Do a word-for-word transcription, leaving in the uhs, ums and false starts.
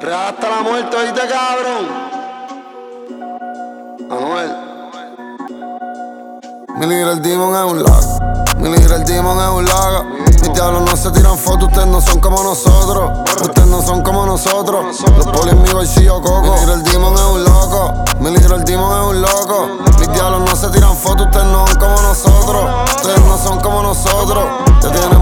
Real hasta la muerte, ¿oíste, cabrón? Anuel. Millir el Demon es un lago. Millir el Demon es un lago. Mis diablos no se tiran fotos, ustedes no son como nosotros. Ustedes no son como nosotros. Los polis en mi bolsillo coco. Millir el Demon es un loco. Millir el Demon es un loco. Mis diablos no se tiran fotos, ustedes no son como nosotros. Ustedes no son como nosotros. Ya tienen